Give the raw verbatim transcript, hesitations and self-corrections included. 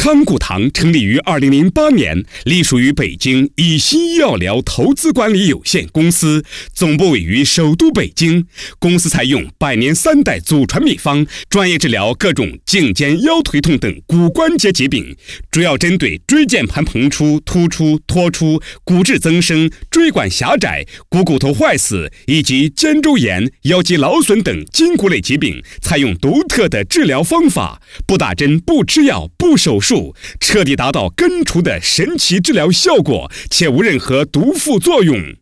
康骨堂成立于二零零八年，隶属于北京以西医药疗投资管理有限公司，总部位于首都北京。公司采用百年三代祖传秘方，专业治疗各种颈肩腰腿痛等骨关节疾病，主要针对椎间盘膨出、突出、脱出、骨质增生、椎管狭窄、股骨头坏死以及肩周炎、腰肌劳损等筋骨类疾病，采用独特的治疗方法，不打针、不吃药、不手术，彻底达到根除的神奇治疗效果，且无任何毒副作用。